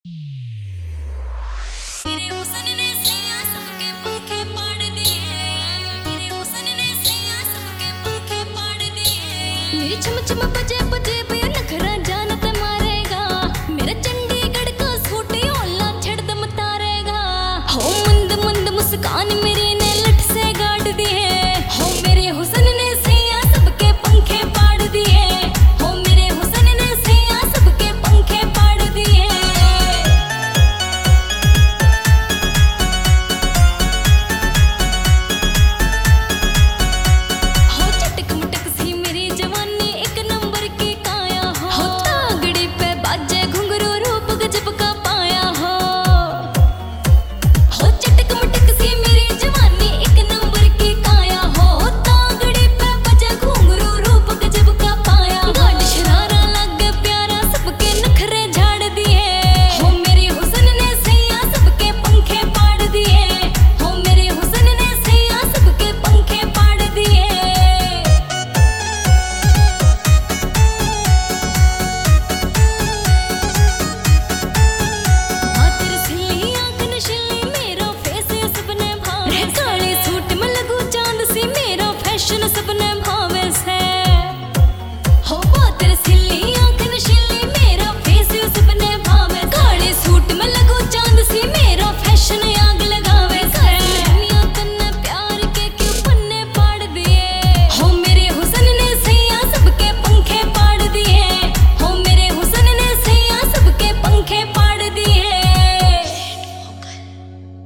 मेरे हुस्न ने सैया सबके पंखे फाड़ दिए। मेरे हुस्न ने सैया सबके पंखे फाड़ दिए। मेरी चम चम बजे बजे